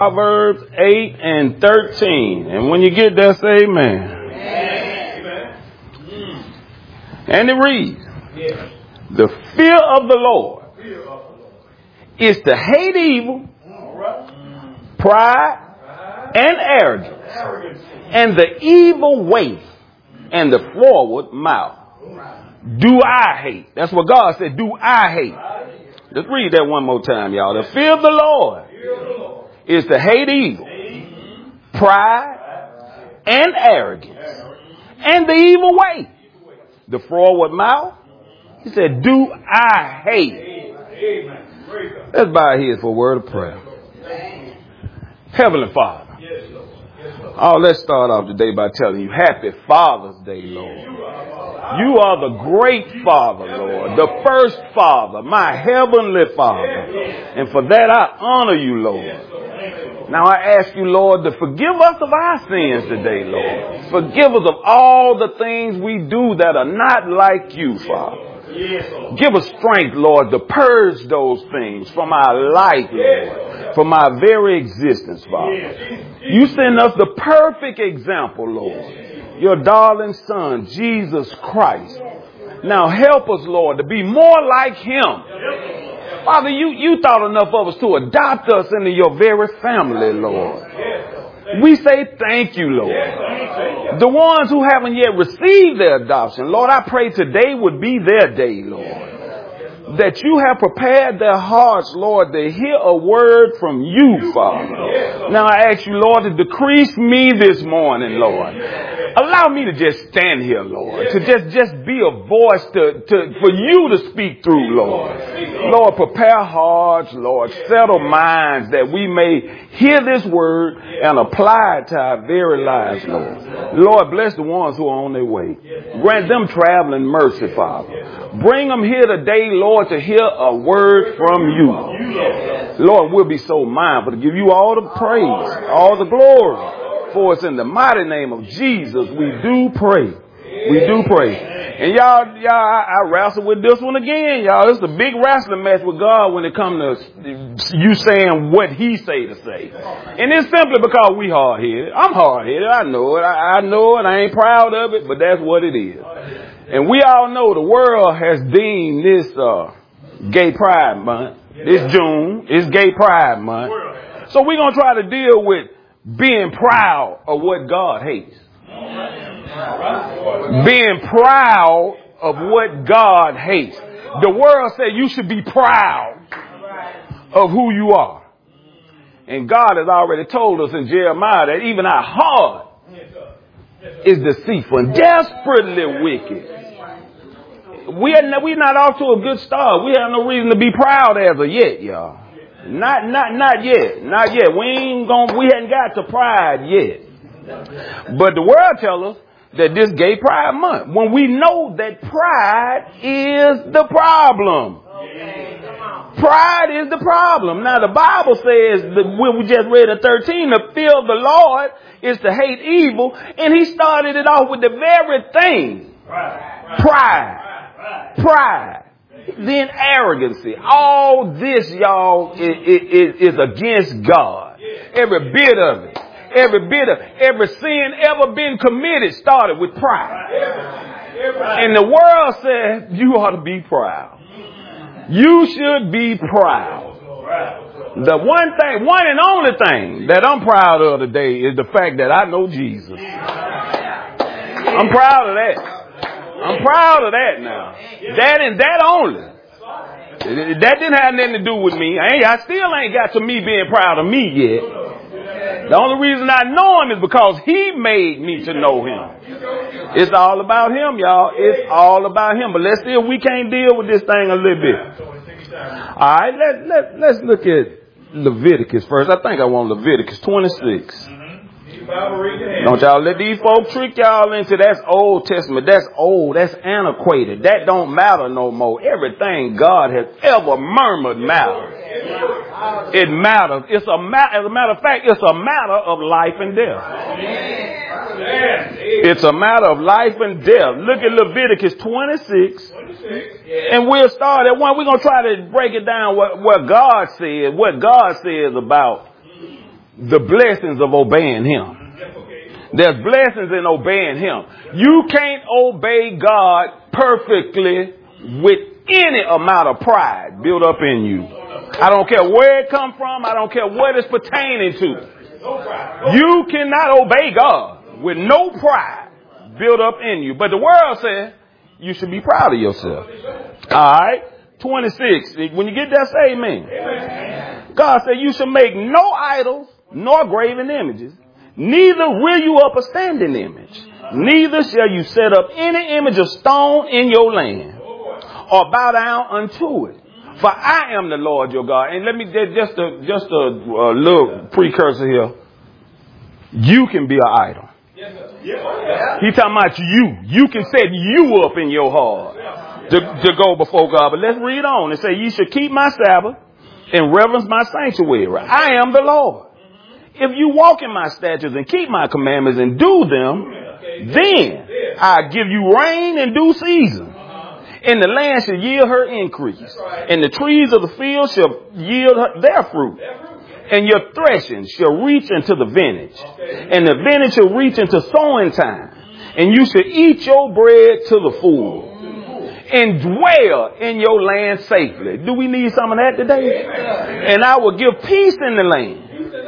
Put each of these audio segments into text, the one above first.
Proverbs 8 and 13. And when you get there, say amen. Amen. And it reads, the fear of the Lord is to hate evil, pride, and arrogance, and the evil way, and the forward mouth. Do I hate? That's what God said. Do I hate? Let's read that one more time, y'all. The fear of the Lord is to hate evil, pride, and arrogance, and the evil way. The forward mouth. He said, do I hate? Let's bow our heads for a word of prayer. Heavenly Father. Oh, let's start off today by telling you, Happy Father's Day, Lord. You are the great Father, Lord, the first Father, my heavenly Father. And for that, I honor you, Lord. Now I ask you, Lord, to forgive us of our sins today, Lord. Forgive us of all the things we do that are not like you, Father. Give us strength, Lord, to purge those things from our life, Lord, from our very existence, Father. You send us the perfect example, Lord, your darling Son, Jesus Christ. Now help us, Lord, to be more like him. Father, you thought enough of us to adopt us into your very family, Lord. We say thank you, Lord. The ones who haven't yet received their adoption, Lord, I pray today would be their day, Lord. That you have prepared their hearts, Lord, to hear a word from you, Father. Now I ask you, Lord, to decrease me this morning, Lord. Allow me to just stand here, Lord, to just be a voice for you to speak through, Lord. Lord, prepare hearts, Lord, settle minds that we may hear this word and apply it to our very lives, Lord. Lord, bless the ones who are on their way. Grant them traveling mercy, Father. Bring them here today, Lord, to hear a word from you. Lord, we'll be so mindful to give you all the praise, all the glory. For us in the mighty name of Jesus, we do pray. We do pray. And y'all, I wrestle with this one again, y'all. It's a big wrestling match with God when it comes to you saying what he say to say. And it's simply because we hard-headed. I'm hard-headed. I know it. I know it. I ain't proud of it, but that's what it is. And we all know the world has deemed this Gay Pride Month. This June is Gay Pride Month. So we're going to try to deal with being proud of what God hates. Being proud of what God hates. The world said you should be proud of who you are. And God has already told us in Jeremiah that even our heart is deceitful and desperately wicked. We're not off to a good start. We have no reason to be proud as of yet, y'all. Not yet. Not yet. We hadn't got to pride yet. But the world tells us that this Gay Pride Month, when we know that pride is the problem. Pride is the problem. Now the Bible says that when we just read at 13, the fear of the Lord is to hate evil. And he started it off with the very thing. Pride. Then arrogancy. All this, y'all, is against God. Every bit of it. Every sin ever been committed started with pride. And the world said you ought to be proud. You should be proud. The one and only thing that I'm proud of today is the fact that I know Jesus. I'm proud of that. I'm proud of that now. That and that only. That didn't have nothing to do with me. I still ain't got to me being proud of me yet. The only reason I know him is because he made me to know him. It's all about him, y'all. It's all about him. But let's see if we can't deal with this thing a little bit. All right, let's look at Leviticus first. I think I want Leviticus 26. Don't y'all let these folks trick y'all into that's Old Testament. That's old. That's antiquated. That don't matter no more. Everything God has ever murmured matters. It matters. As a matter of fact, it's a matter of life and death. It's a matter of life and death. Look at Leviticus 26. And we'll start at one. We're going to try to break it down what God says about the blessings of obeying him. There's blessings in obeying him. You can't obey God perfectly with any amount of pride built up in you. I don't care where it comes from. I don't care what it's pertaining to. You cannot obey God with no pride built up in you. But the world says you should be proud of yourself. All right. 26. When you get that, say amen. God said you should make no idols nor graven images. Neither rear you up a standing image. Neither shall you set up any image of stone in your land or bow down unto it. For I am the Lord your God. And let me just a little precursor here. You can be an idol. He's talking about you. You can set you up in your heart to go before God. But let's read on. It says, ye should keep my Sabbath and reverence my sanctuary. I am the Lord. If you walk in my statutes and keep my commandments and do them, then I give you rain in due season. And the land shall yield her increase. And the trees of the field shall yield their fruit. And your threshing shall reach into the vintage. And the vintage shall reach into sowing time. And you shall eat your bread to the full. And dwell in your land safely. Do we need some of that today? And I will give peace in the land.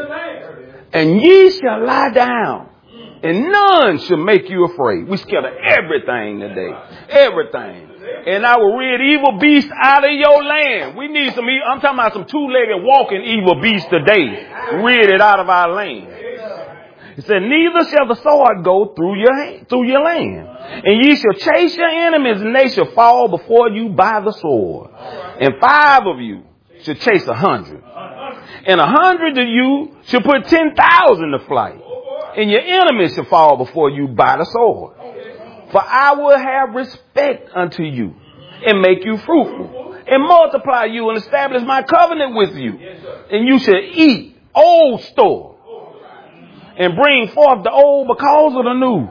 And ye shall lie down. And none shall make you afraid. We scared of everything today. Everything. And I will rid evil beasts out of your land. We need some, I'm talking about some two-legged walking evil beasts today. Rid it out of our land. It said, neither shall the sword go through your land. And ye shall chase your enemies, and they shall fall before you by the sword. And 5 of you shall chase 100. And 100 of you shall put 10,000 to flight. And your enemies shall fall before you by the sword. For I will have respect unto you and make you fruitful and multiply you and establish my covenant with you. And you shall eat old store and bring forth the old because of the new.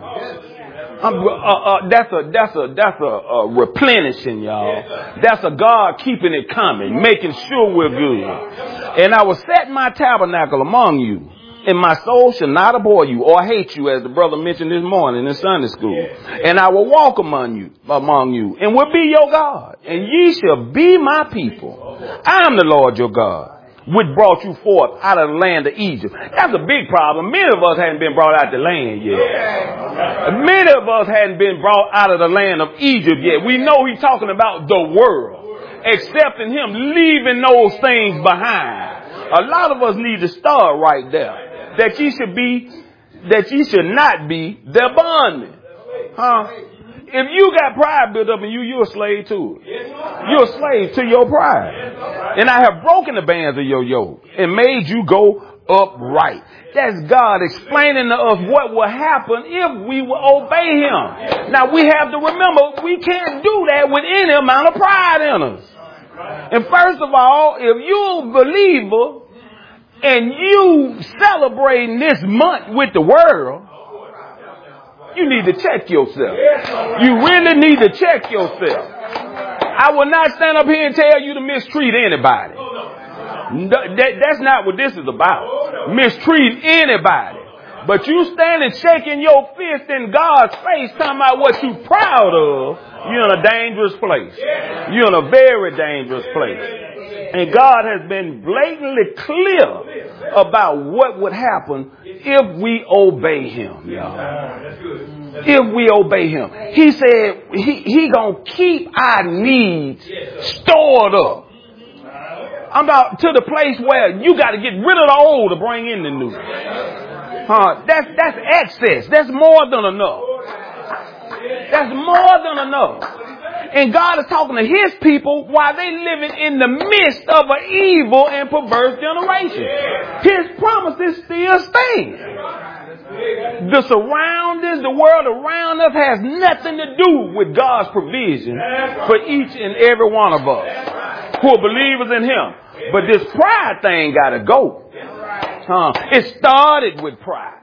That's a replenishing, y'all. That's a God keeping it coming, making sure we're good. And I will set my tabernacle among you. And my soul shall not abhor you or hate you, as the brother mentioned this morning in Sunday school. And I will walk among you, and will be your God. And ye shall be my people. I am the Lord your God, which brought you forth out of the land of Egypt. That's a big problem. Many of us hadn't been brought out the land yet. Many of us hadn't been brought out of the land of Egypt yet. We know he's talking about the world, accepting him, leaving those things behind. A lot of us need to start right there. That ye should not be their bondman. If you got pride built up in you, you're a slave to it. You're a slave to your pride. And I have broken the bands of your yoke and made you go upright. That's God explaining to us what will happen if we will obey him. Now we have to remember we can't do that with any amount of pride in us. And first of all, if you're a believer, and you celebrating this month with the world, you need to check yourself. You really need to check yourself. I will not stand up here and tell you to mistreat anybody. That's not what this is about. Mistreat anybody. But you standing shaking your fist in God's face talking about what you proud of, you're in a dangerous place. You're in a very dangerous place. And God has been blatantly clear about what would happen if we obey him, y'all. If we obey him. He said he gonna keep our needs stored up. I'm about to the place where you got to get rid of the old to bring in the new. That's excess. That's more than enough. That's more than enough. And God is talking to his people while they living in the midst of an evil and perverse generation. His promises still stand. The surroundings, the world around us has nothing to do with God's provision for each and every one of us who are believers in him. But this pride thing got to go. It started with pride.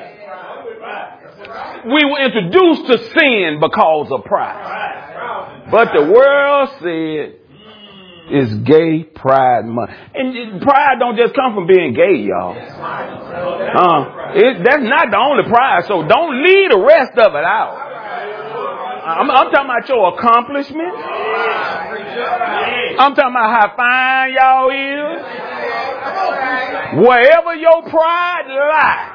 We were introduced to sin because of pride. But the world said, It's gay pride month. And pride don't just come from being gay, y'all. That's not the only pride. So don't leave the rest of it out. I'm talking about your accomplishments. I'm talking about how fine y'all is. Wherever your pride lies,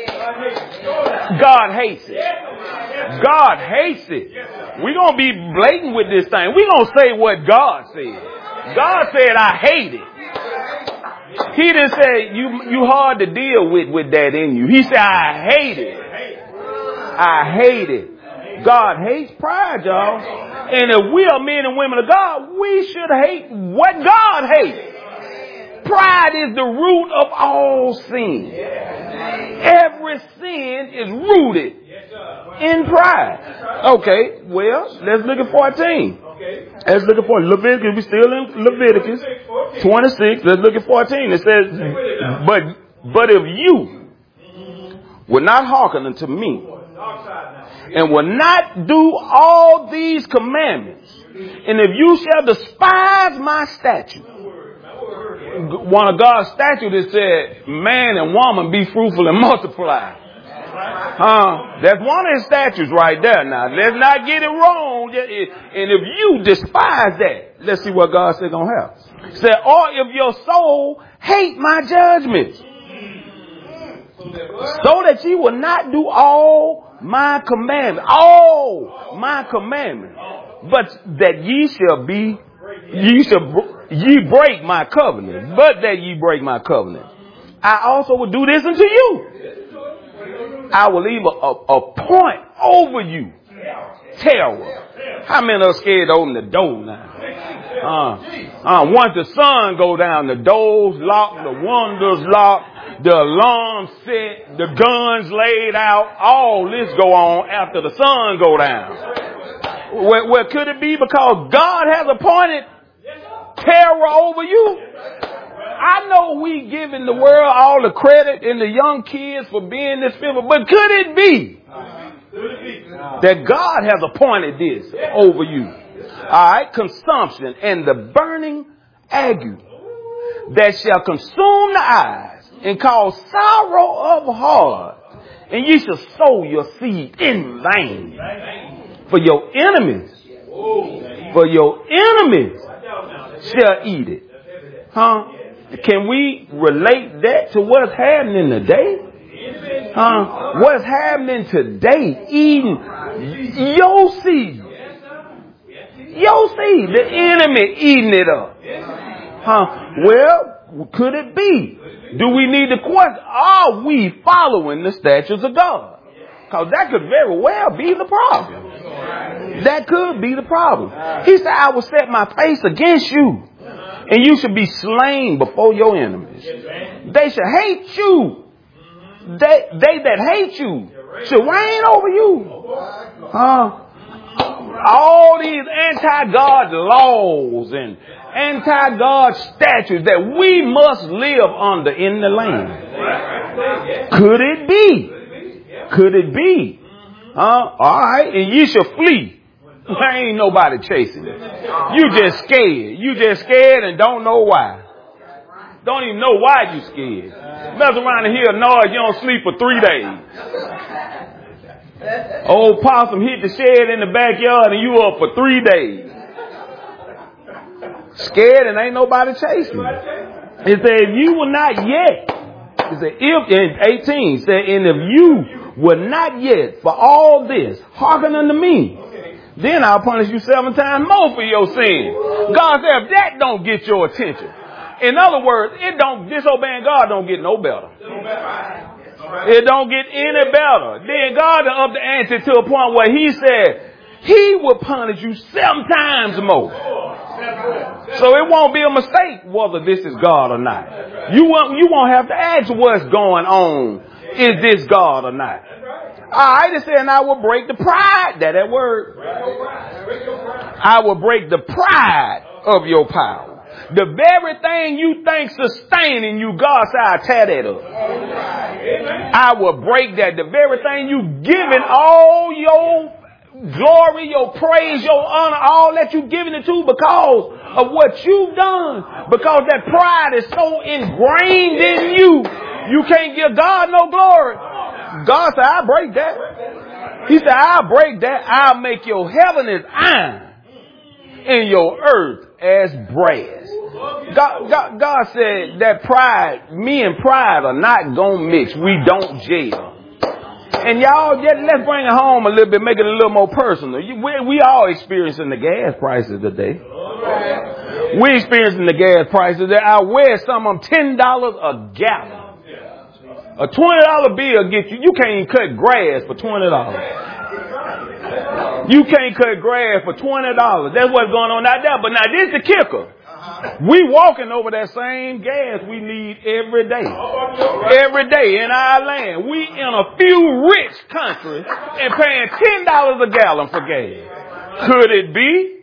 God hates it. God hates it. We're going to be blatant with this thing. We're going to say what God said. God said, I hate it. He didn't say you hard to deal with that in you. He said, I hate it. I hate it. God hates pride, y'all. And if we are men and women of God, we should hate what God hates. Pride is the root of all sin. Every sin is rooted in pride. Okay, well, let's look at 14. Let's look at 14. Leviticus, we're still in Leviticus 26. Let's look at 14. It says, but if you will not hearken unto me, and will not do all these commandments, and if you shall despise my statute, one of God's statutes that said, man and woman be fruitful and multiply. That's one of his statutes right there. Now, let's not get it wrong. And if you despise that, let's see what God said gonna have. Said, or if your soul hate my judgments, so that ye will not do all my commandments, but that ye break my covenant, but that ye break my covenant. I also will do this unto you. I will leave a point over you. Terror. How many are scared to open the door now? Once the sun go down, the doors locked, the windows locked, the alarm set, the guns laid out, all this go on after the sun go down. Well, could it be because God has appointed terror over you? I know we giving the world all the credit and the young kids for being this fearful, but could it be that God has appointed this over you? All right, consumption and the burning ague that shall consume the eyes and cause sorrow of heart, and ye shall sow your seed in vain. For your enemies shall eat it. Can we relate that to what's happening today? What's happening today? Eating your seed. Your seed. The enemy eating it up. Well, could it be? Do we need to question, are we following the statutes of God? Because that could very well be the problem. That could be the problem. He said, I will set my face against you, and you should be slain before your enemies. They shall hate you. They that hate you should reign over you. All these anti-God laws and anti-God statutes that we must live under in the land. Could it be? Could it be? All right, and you shall flee. There ain't nobody chasing you. You just scared. You just scared and don't know why. Don't even know why you scared. Mess around and hear a noise, you don't sleep for 3 days. Old possum hit the shed in the backyard and you up for 3 days. Scared and ain't nobody chasing you. It said, if you will not yet. It said, if, in 18, said, and if you will not yet for all this hearken unto me, then I'll punish you 7 times more for your sin. God said, if that don't get your attention. In other words, disobeying God don't get no better. It don't get any better. Then God will up the ante to a point where he said, he will punish you 7 times more. So it won't be a mistake whether this is God or not. You won't have to ask what's going on. Is this God or not? I just said, and I will break the pride. That word. I will break the pride of your power. The very thing you think sustaining you, God said, I'll tear that up. I will break that. The very thing you giving all your glory, your praise, your honor, all that you've given it to because of what you've done. Because that pride is so ingrained in you, you can't give God no glory. God said, I'll break that. He said, I'll break that. I'll make your heaven as iron and your earth as brass. God said that pride, me and pride are not going to mix. We don't jail. And y'all, let's bring it home a little bit, make it a little more personal. We all experiencing the gas prices today. We experiencing the gas prices. I wear some of them $10 a gallon. A $20 bill get you can't even cut grass for $20. You can't cut grass for $20. That's what's going on out there. But now this is the kicker. We walking over that same gas we need every day. Every day in our land. We in a few rich countries and paying $10 a gallon for gas. Could it be?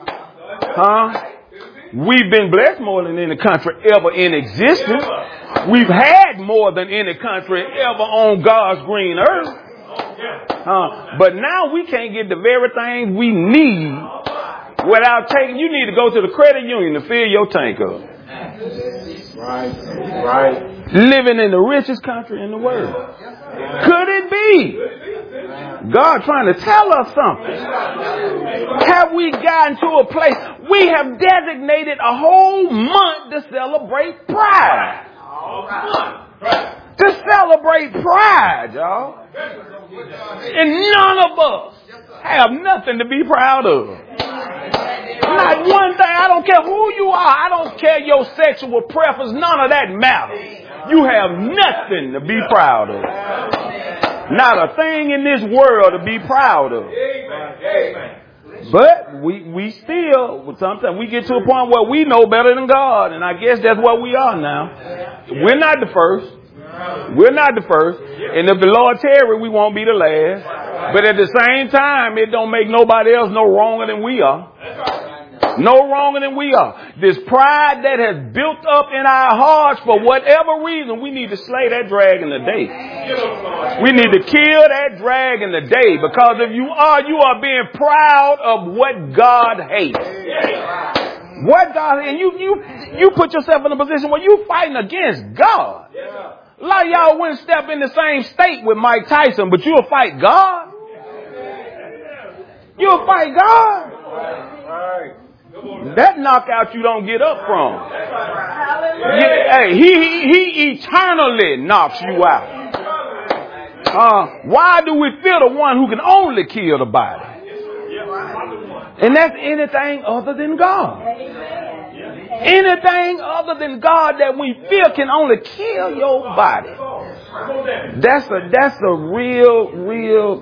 We've been blessed more than any country ever in existence. We've had more than any country ever on God's green earth. But now we can't get the very things we need without taking. You need to go to the credit union to fill your tank up. Right. Living in the richest country in the world. Could it be God trying to tell us something? Have we gotten to a place? We have designated a whole month to celebrate pride. To celebrate pride, y'all. And none of us have nothing to be proud of. Not one thing. I don't care who you are. I don't care your sexual preference. None of that matters. You have nothing to be proud of. Not a thing in this world to be proud of. But we still, sometimes we get to a point where we know better than God. And I guess that's what we are now. We're not the first. We're not the first. And if the Lord tarry, we won't be the last. But at the same time, it don't make nobody else no wronger than we are. No wronger than we are. This pride that has built up in our hearts for whatever reason, we need to slay that dragon today. We need to kill that dragon today. Because if you are being proud of what God hates. What God, and you put yourself in a position where you fighting against God. A lot of y'all wouldn't step in the same state with Mike Tyson, but you'll fight God. You'll fight God. That knockout you don't get up from. Hey, he eternally knocks you out. Why do we fear the one who can only kill the body? And that's anything other than God. Anything other than God that we fear can only kill your body. That's a real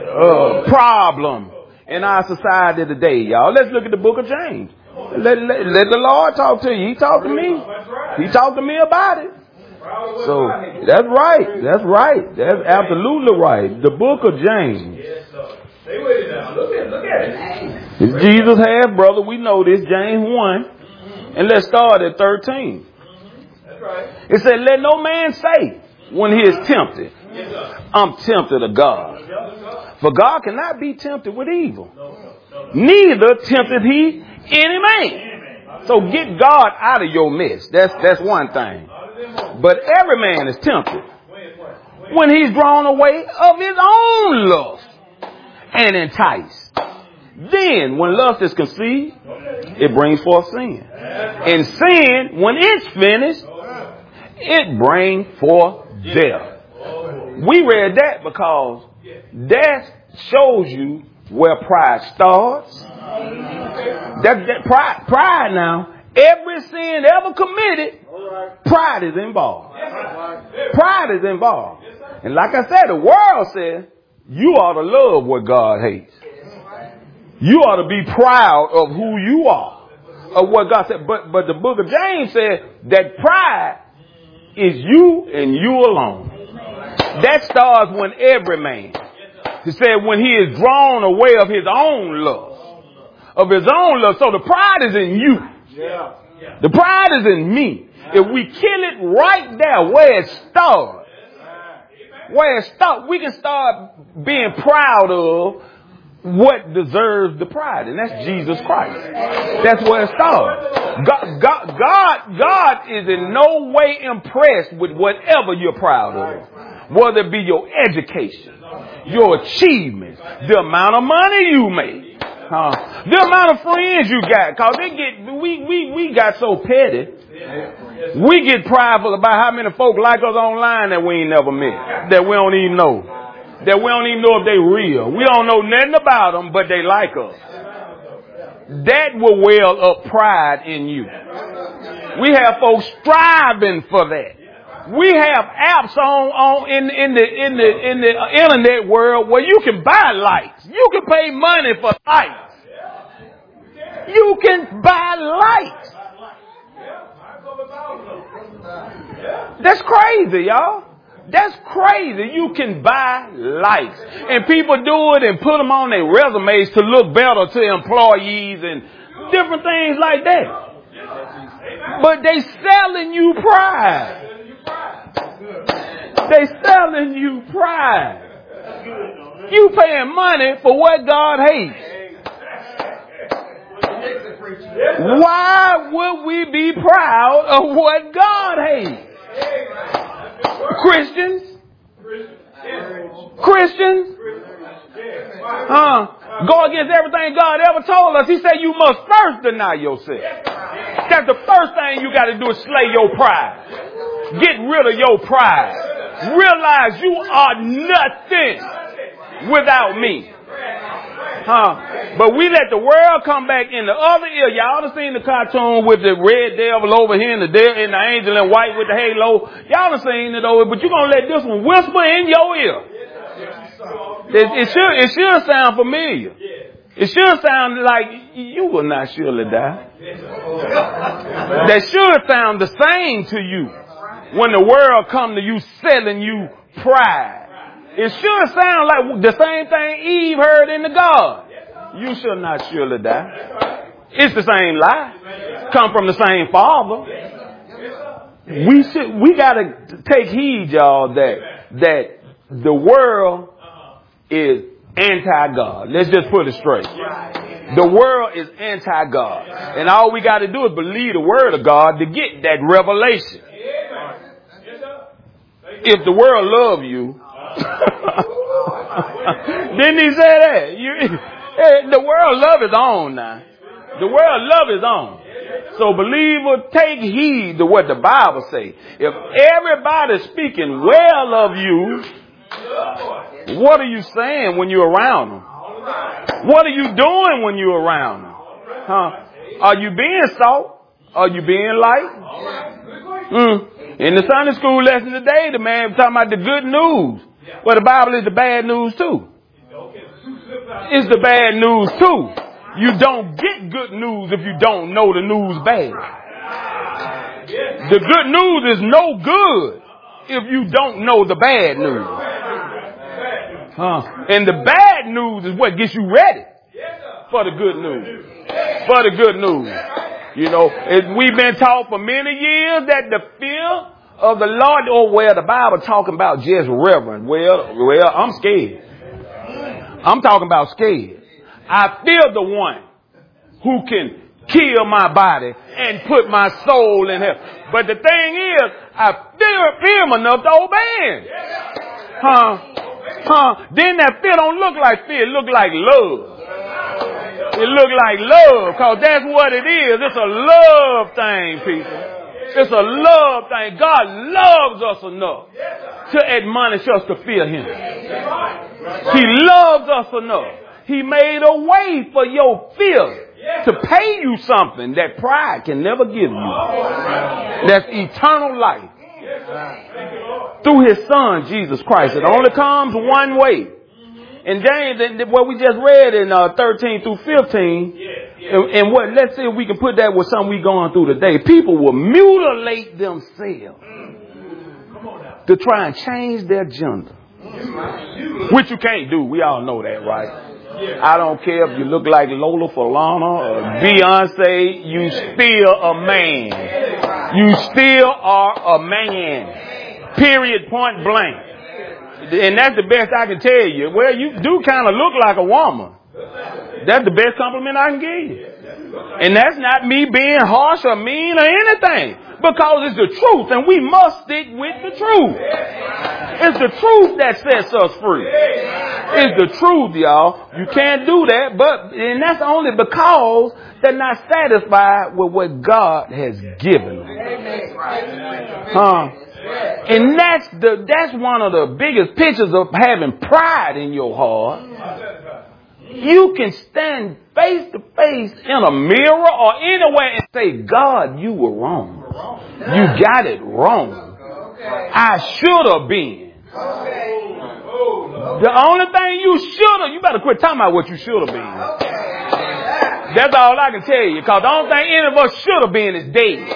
problem in our society today, y'all. Let's look at the book of James. Let the Lord talk to you. He talked to me. He talked to me about it. So that's right. That's right. That's absolutely right. The book of James. Look at it. It's Jesus' half brother. We know this. James 1. And let's start at 13. That's right. It said, let no man say when he is tempted, I'm tempted of God. For God cannot be tempted with evil. Neither tempteth he any man. So get God out of your mess. That's one thing. But every man is tempted when he's drawn away of his own lust and enticed. Then, when lust is conceived, it brings forth sin. And sin, when it's finished, it brings forth death. We read that because that shows you where pride starts. That pride now, every sin ever committed, pride is involved. Pride is involved. And like I said, the world says you ought to love what God hates. You ought to be proud of who you are, of what God said. But the book of James said that pride is you and you alone. That starts when every man. He said when he is drawn away of his own lust. Of his own lust. So the pride is in you. The pride is in me. If we kill it right there where it starts, we can start being proud of what deserves the pride, and that's Jesus Christ. That's where it starts. God is in no way impressed with whatever you're proud of, whether it be your education, your achievements, the amount of money you make, the amount of friends you got. Cause we got so petty. We get prideful about how many folk like us online that we ain't never met, that we don't even know. That we don't even know if they real. We don't know nothing about them, but they like us. That will well up pride in you. We have folks striving for that. We have apps in the internet world where you can buy likes. You can pay money for likes. You can buy likes. That's crazy, y'all. That's crazy. You can buy likes. And people do it and put them on their resumes to look better to employees and different things like that. But they selling you pride. They selling you pride. You paying money for what God hates. Why would we be proud of what God hates? Christians? Go against everything God ever told us. He said you must first deny yourself. That's the first thing you got to do is slay your pride. Get rid of your pride. Realize you are nothing without me. But we let the world come back in the other ear. Y'all done seen the cartoon with the red devil over here and the angel in white with the halo. Y'all done seen it over, but you're going to let this one whisper in your ear. It should sound familiar. It should sound like you will not surely die. That should sound the same to you when the world come to you selling you pride. It should sound like the same thing Eve heard in the garden. You shall not surely die. It's the same lie. Come from the same father. We gotta take heed, y'all, that the world is anti-God. Let's just put it straight. The world is anti-God. And all we gotta do is believe the word of God to get that revelation. If the world love you, didn't he say that? The world love his own now. The world love his own. So believer, take heed to what the Bible say. If everybody's speaking well of you, what are you saying when you're around them? What are you doing when you're around them? Are you being salt? Are you being light? In the Sunday school lesson today, the man was talking about the good news. Well, the Bible is the bad news too. It's the bad news too. You don't get good news if you don't know the news bad. The good news is no good if you don't know the bad news. And the bad news is what gets you ready for the good news. For the good news. You know, we've been taught for many years that the fear of the Lord, the Bible talking about just reverence. Well, I'm scared. I'm talking about scared. I fear the one who can kill my body and put my soul in hell. But the thing is, I fear him enough to obey him. Then that fear don't look like fear. It look like love. It look like love, because that's what it is. It's a love thing, people. It's a love thing. God loves us enough to admonish us to fear him. He loves us enough. He made a way for your fear to pay you something that pride can never give you. That's eternal life. Through his son, Jesus Christ. It only comes one way. And James, what we just read in 13 through 15, and let's see if we can put that with something we going through today. People will mutilate themselves to try and change their gender. Which you can't do. We all know that, right? I don't care if you look like Lola Falana or Beyonce, you still a man. You still are a man. Period, point blank. And that's the best I can tell you. Well, you do kind of look like a woman. That's the best compliment I can give you. And that's not me being harsh or mean or anything. Because it's the truth and we must stick with the truth. It's the truth that sets us free. It's the truth, y'all. You can't do that, and that's only because they're not satisfied with what God has given them. And that's one of the biggest pictures of having pride in your heart. You can stand face to face in a mirror or anywhere and say, God, you were wrong. You got it wrong. I should have been. The only thing you better quit talking about what you should have been. That's all I can tell you. Because the only thing any of us should have been is dead.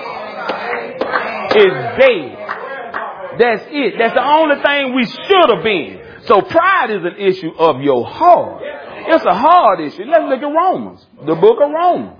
Is dead. That's it. That's the only thing we should have been. So pride is an issue of your heart. It's a hard issue. Let's look at Romans. The book of Romans.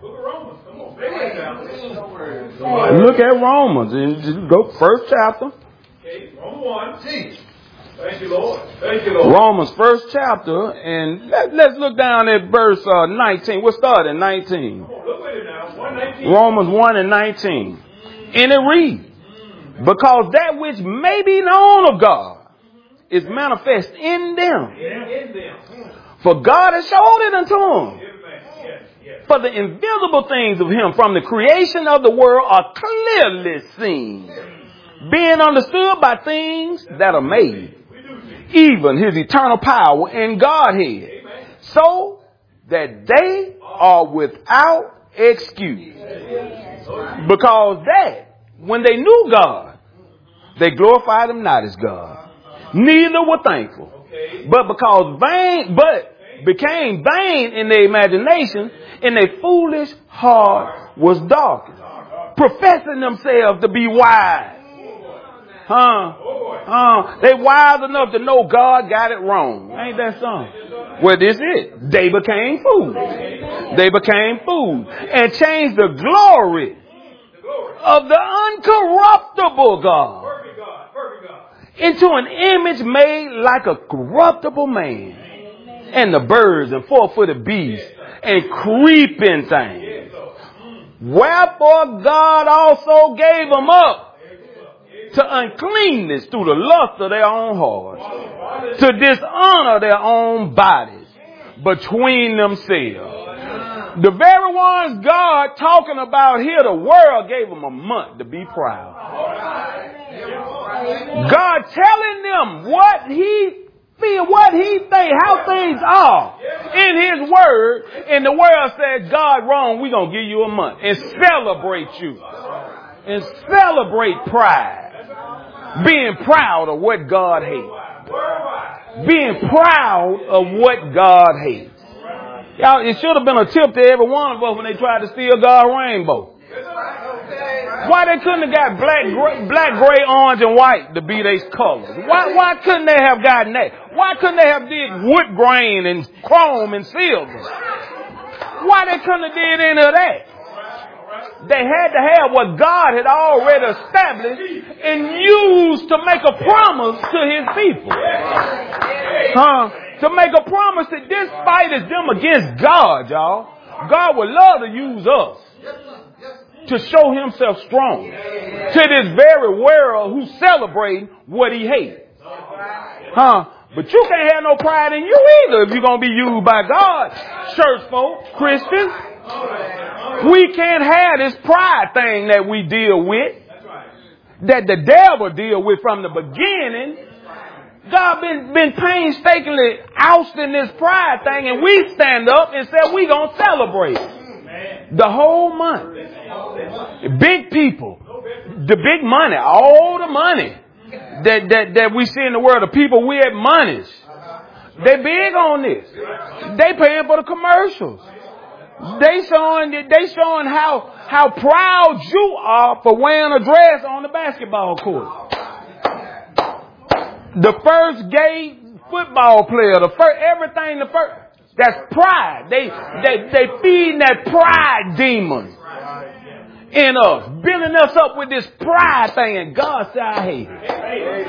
Look at Romans. And go first chapter. Okay, Romans 1. Thank you, Lord. Thank you, Lord. Romans first chapter. And let's look down at verse 19. We'll start at 19. Look at it now. 1:19. Romans 1 and 19. And it reads, because that which may be known of God is manifest in them. For God has showed it unto them. For the invisible things of him from the creation of the world are clearly seen, being understood by things that are made, even his eternal power and Godhead, so that they are without excuse. Because that, when they knew God, they glorified him not as God, neither were thankful, but became vain in their imagination, and their foolish heart was darkened, professing themselves to be wise. They wise enough to know God got it wrong. Ain't that something? Well, this is it. They became fools. They became fools and changed the glory of the uncorruptible God into an image made like a corruptible man, and the birds and four-footed beasts and creeping things. Wherefore God also gave them up to uncleanness through the lust of their own hearts, to dishonor their own bodies between themselves. The very ones God talking about here, the world gave them a month to be proud. God telling them what he feel, what he think, how things are in his word, and the world said, God wrong, we're going to give you a month and celebrate you and celebrate pride. Being proud of what God hates. Being proud of what God hates. Y'all, it should have been a tip to every one of us when they tried to steal God's rainbow. Why they couldn't have got black, gray, orange, and white to be their colors? Why couldn't they have gotten that? Why couldn't they have did wood grain and chrome and silver? Why they couldn't have did any of that? They had to have what God had already established and used to make a promise to his people. To make a promise that this fight is them against God, y'all. God would love to use us to show himself strong to this very world who's celebrating what he hates. But you can't have no pride in you either if you're going to be used by God. Church folk, Christians, we can't have this pride thing that we deal with, that the devil deal with from the beginning. God been painstakingly ousting this pride thing, and we stand up and say we gonna celebrate the whole month. Big people, the big money, all the money that we see in the world, the people we admonish, they big on this. They paying for the commercials. They showing how proud you are for wearing a dress on the basketball court. The first gay football player, that's pride. They feeding that pride demon in us, building us up with this pride thing, and God said, I hate it.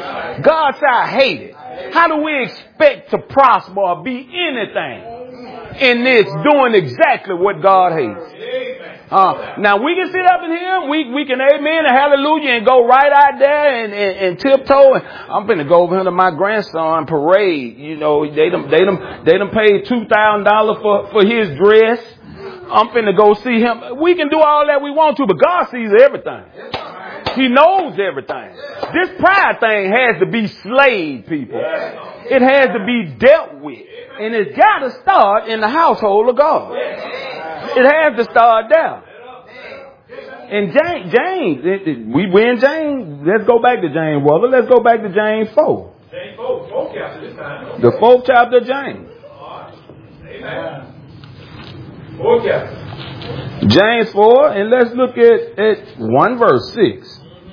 God said, I hate it. How do we expect to prosper or be anything in this doing exactly what God hates. Now we can sit up in here, we can amen and hallelujah and go right out there and tiptoe. And I'm finna go over here to my grandson parade. You know, they done paid $2,000 for his dress. I'm finna go see him. We can do all that we want to, but God sees everything. He knows everything. This pride thing has to be slayed, people. It has to be dealt with. And it's got to start in the household of God. It has to start there. And James, we in James. Let's go back to James, brother. Let's go back to James 4. James 4 chapter this time. The 4th chapter of James. Amen. 4 chapter. James 4, and let's look at 1 verse 6.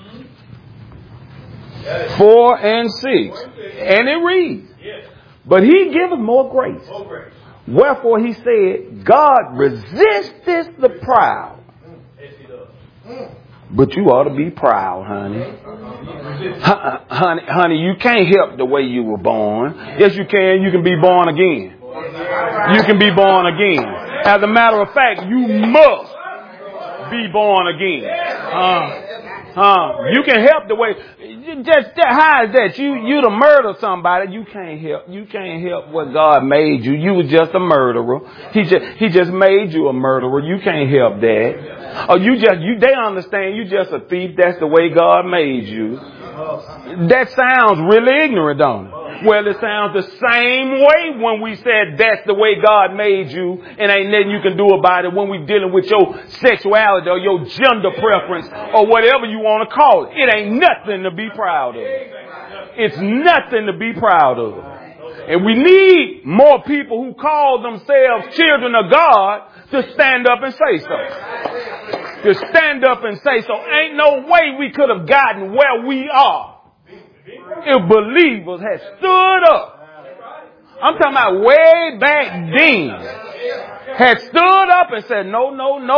4 and 6. And it reads, but he giveth more grace. Wherefore he said, God resisteth the proud. But you ought to be proud, honey. Honey, you can't help the way you were born. Yes, you can. You can be born again. You can be born again. As a matter of fact, you must be born again. You can help the way. Just how is that? You to murder somebody, you can't help. You can't help what God made you. You was just a murderer. He just made you a murderer. You can't help that. Or they understand you just a thief. That's the way God made you. That sounds really ignorant, don't it? Well, it sounds the same way when we said that's the way God made you and ain't nothing you can do about it when we dealing with your sexuality or your gender preference or whatever you want to call it. It ain't nothing to be proud of. It's nothing to be proud of. And we need more people who call themselves children of God to stand up and say so. To stand up and say so. Ain't no way we could have gotten where we are if believers had stood up. I'm talking about way back then. Had stood up and said, no.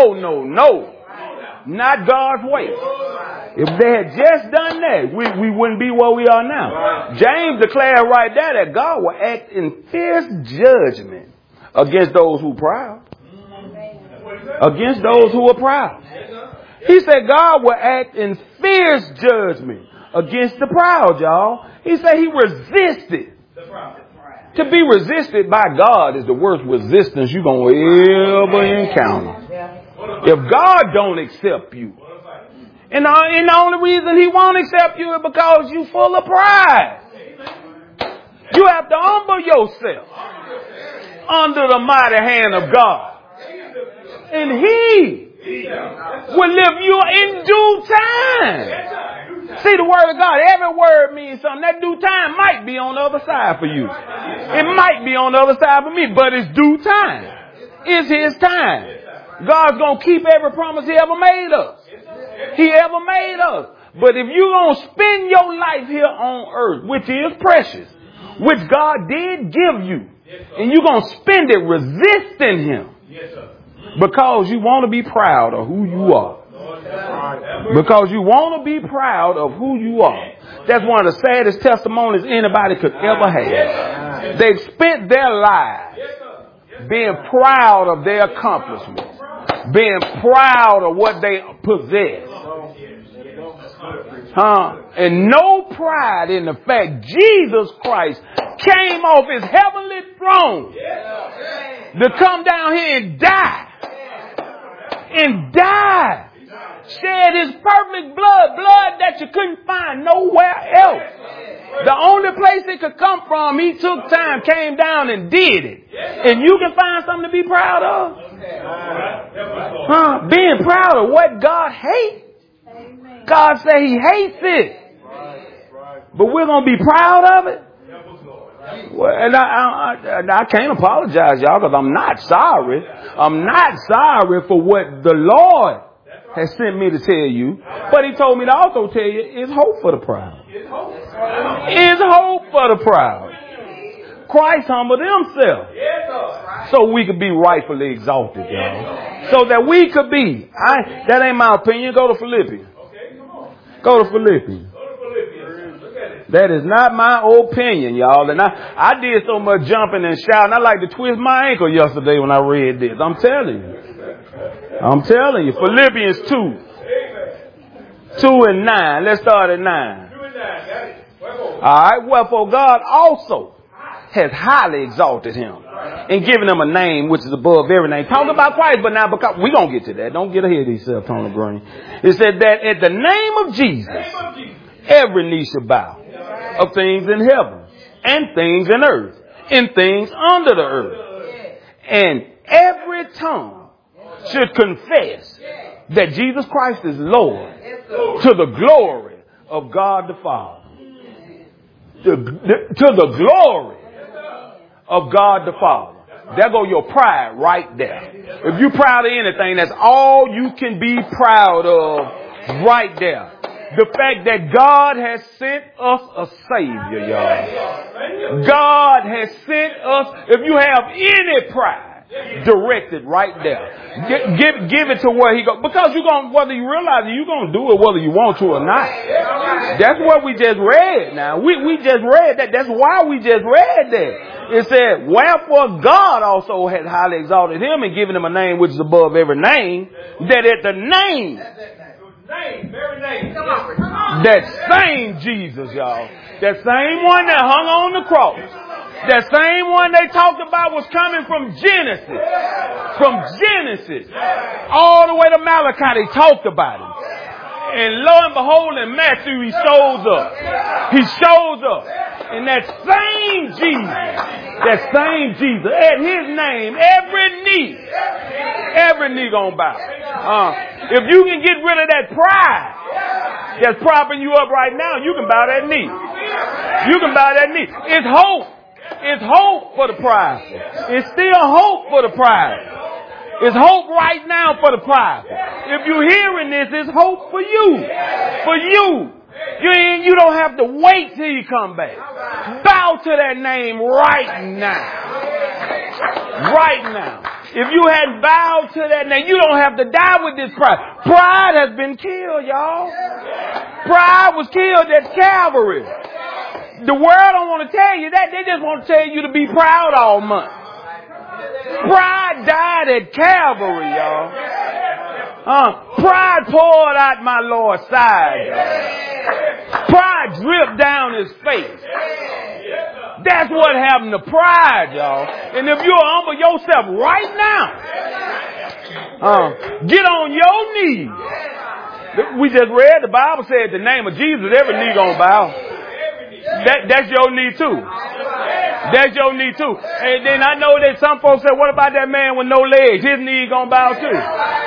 Not God's way. If they had just done that, we wouldn't be where we are now. James declared right there that God will act in fierce judgment against those who are proud. Against those who are proud. He said God will act in fierce judgment against the proud, y'all. He said he resisted. To be resisted by God is the worst resistance you're going to ever encounter. If God don't accept you, and the only reason he won't accept you is because you full of pride. You have to humble yourself under the mighty hand of God. And he will live you in due time. See, the word of God, every word means something. That due time might be on the other side for you. It might be on the other side for me, but it's due time. It's his time. God's going to keep every promise he ever made us. He ever made us. But if you're going to spend your life here on earth, which is precious, which God did give you, and you're going to spend it resisting him because you want to be proud of who you are. Because you want to be proud of who you are. That's one of the saddest testimonies anybody could ever have. They've spent their lives being proud of their accomplishments, being proud of what they possess. And no pride in the fact Jesus Christ came off his heavenly throne to come down here and die. And die. Shed his perfect blood that you couldn't find nowhere else. The only place it could come from, he took time, came down and did it. And you can find something to be proud of. Being proud of what God hates. God said he hates it. But we're going to be proud of it. Well, and I can't apologize, y'all, because I'm not sorry. I'm not sorry for what the Lord has sent me to tell you. But he told me to also tell you, it's hope for the proud. It's hope for the proud. Christ humbled himself so we could be rightfully exalted, y'all. So that we could be. That ain't my opinion. Go to Philippians. Go to Philippians. That is not my opinion, y'all. And I did so much jumping and shouting. I like to twist my ankle yesterday when I read this. I'm telling you. Philippians 2:9. Let's start at 9. All right. Wherefore God also has highly exalted him and given him a name which is above every name. Talk about Christ, but now because we're going to get to that. Don't get ahead of yourself, Tony Green. It said that at the name of Jesus, every knee shall bow of things in heaven and things in earth and things under the earth. And every tongue should confess that Jesus Christ is Lord to the glory of God the Father. To the glory of God the Father. There go your pride right there. If you're proud of anything, that's all you can be proud of right there. The fact that God has sent us a Savior, y'all. God has sent us, if you have any pride, direct it right there. Give it to where he goes. Because you're going, whether you realize it, you're going to do it whether you want to or not. That's what we just read now. We just read that. That's why we just read that. It said, wherefore God also has highly exalted him and given him a name which is above every name, that at the name, that same Jesus, y'all, that same one that hung on the cross, that same one they talked about was coming from Genesis. From Genesis all the way to Malachi, they talked about him. And lo and behold, in Matthew, he shows up. He shows up. And that same Jesus, at his name, every knee gonna bow. If you can get rid of that pride that's propping you up right now, you can bow that knee. You can bow that knee. It's hope. It's hope for the prideful. It's still hope for the prideful. It's hope right now for the prideful. If you're hearing this, it's hope for you. For you. You don't have to wait till you come back. Bow to that name right now. Right now. If you hadn't bowed to that name, you don't have to die with this pride. Pride has been killed, y'all. Pride was killed at Calvary. The world don't want to tell you that. They just want to tell you to be proud all month. Pride died at Calvary, y'all. Pride poured out my Lord's side. Pride dripped down his face. That's what happened to pride, y'all. And if you'll humble yourself right now, get on your knees. We just read the Bible said the name of Jesus, every knee gonna bow. That's your knee too. That's your knee too. And then I know that some folks say, what about that man with no legs? His knee gonna bow too.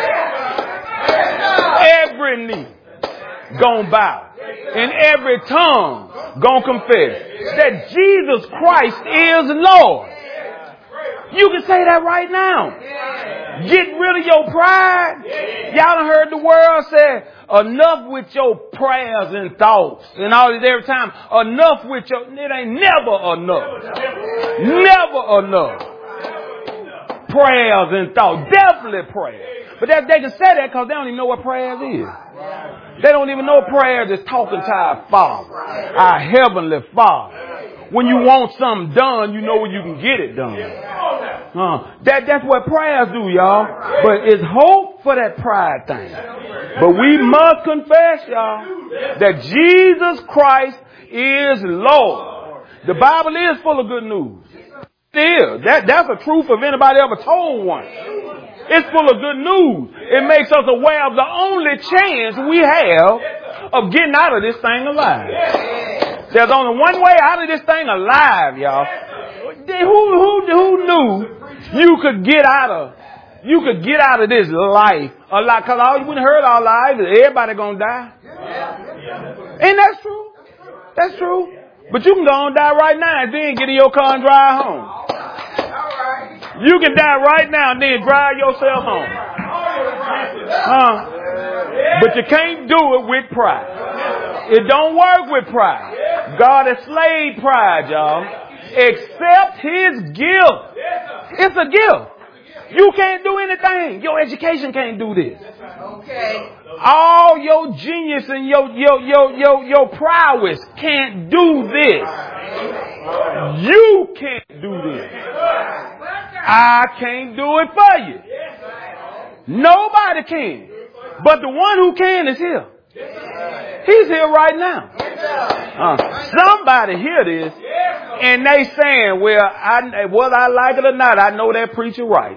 Every knee gonna bow. And every tongue gonna confess that Jesus Christ is Lord. You can say that right now. Get rid of your pride. Y'all done heard the world say, enough with your prayers and thoughts. And all this every time. Enough with your, it ain't never enough. Never enough. Prayers and thoughts. Definitely prayers. But they can say that because they don't even know what prayers is. They don't even know prayers is talking to our Father. Our Heavenly Father. When you want something done, you know where you can get it done. That's what prayers do, y'all. But it's hope for that pride thing. But we must confess, y'all, that Jesus Christ is Lord. The Bible is full of good news. It is. That's a truth if anybody ever told one. It's full of good news. It makes us aware of the only chance we have of getting out of this thing alive. There's only one way out of this thing alive, y'all. Who knew you could get out of this life alive? Because all we heard our lives is everybody gonna die. Ain't that true? That's true. But you can go and die right now and then get in your car and drive home. You can die right now and then drive yourself home. But you can't do it with pride. It don't work with pride. God has slayed pride, y'all. Accept his gift. It's a gift. You can't do anything. Your education can't do this. Okay. All your genius and your prowess can't do this. You can't do this. I can't do it for you. Nobody can. But the one who can is here. He's here right now. Somebody hear this and they saying, well, whether I like it or not, I know that preacher right.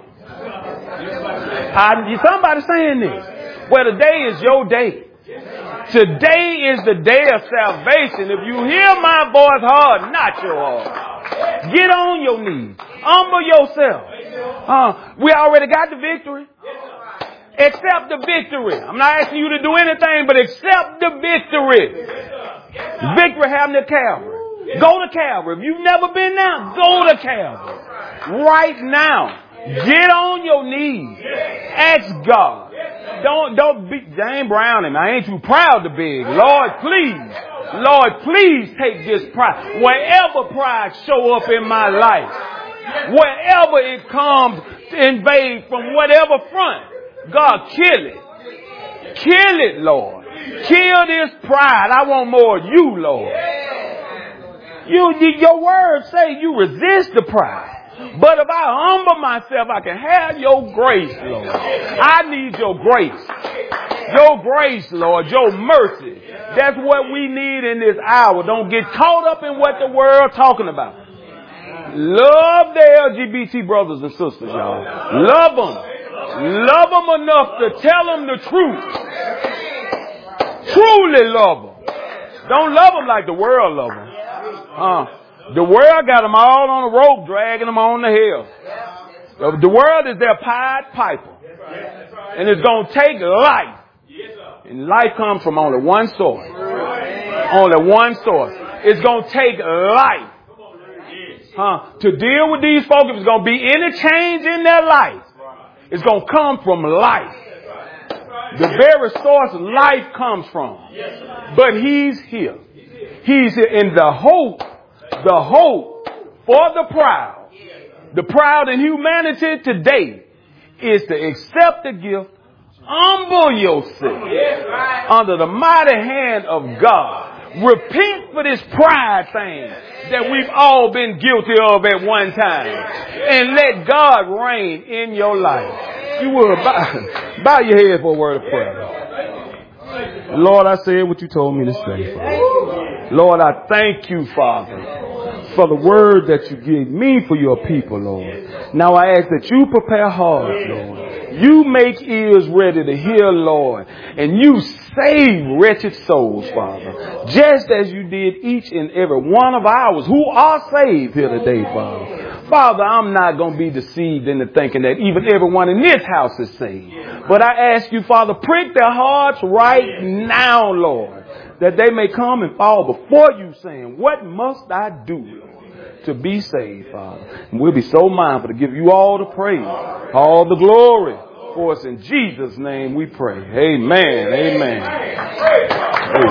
Somebody saying this. Well, today is your day. Today is the day of salvation. If you hear my voice hard, not your heart. Get on your knees. Humble yourself. We already got the victory. Accept the victory. I'm not asking you to do anything, but accept the victory. Victory happened at Calvary. Go to Calvary. If you've never been there, go to Calvary. Right now. Get on your knees. Ask God. Don't be James Brown and I ain't too proud to beg. Lord, please take this pride. Wherever pride show up in my life, wherever it comes to invade from whatever front, God, kill it. Kill it, Lord. Kill this pride. I want more of you, Lord. Your words say you resist the pride. But if I humble myself, I can have your grace, Lord. I need your grace. Your grace, Lord. Your mercy. That's what we need in this hour. Don't get caught up in what the world talking about. Love the LGBT brothers and sisters, y'all. Love them. Love them enough to tell them the truth. Truly love them. Don't love them like the world love them. The world got them all on a rope, dragging them on the hill. The world is their Pied Piper. And it's going to take life. And life comes from only one source. Only one source. It's going to take life. To deal with these folks, if it's going to be any change in their life, it's going to come from life. The very source life comes from. But he's here. He's here in the hope for the proud in humanity today is to accept the gift, humble yourself under the mighty hand of God. Repent for this pride thing that we've all been guilty of at one time. And let God reign in your life. You will bow your head for a word of prayer. Lord, I said what you told me to say, Father. Lord, I thank you, Father, for the word that you gave me for your people, Lord. Now I ask that you prepare hearts, Lord. You make ears ready to hear, Lord. And you save wretched souls, Father. Just as you did each and every one of ours who are saved here today, Father. Father, I'm not going to be deceived into thinking that even everyone in this house is saved. But I ask you, Father, prick their hearts right now, Lord, that they may come and fall before you saying, what must I do, Lord, to be saved, Father? And we'll be so mindful to give you all the praise, all the glory. For us in Jesus' name we pray. Amen. Amen.